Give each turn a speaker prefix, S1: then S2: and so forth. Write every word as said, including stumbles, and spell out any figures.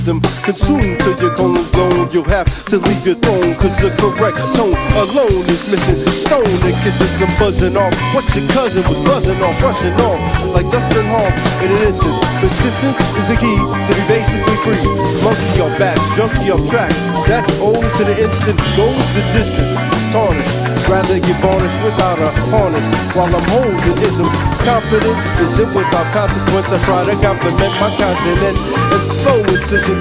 S1: them consumed till your colon's blown. You'll have to leave your throne, cause the correct tone alone is missing. Stone and kisses and buzzing off what your cousin was buzzing off, rushing off like dust and harm in an instant. Persistence is the key to be basically free. Monkey off back, junkie off track. That's old to the instant, goes the distance. It's tarnished, rather get varnished without a harness. While I'm holding ism, confidence is it without consequence. I try to compliment my continent and flow incision.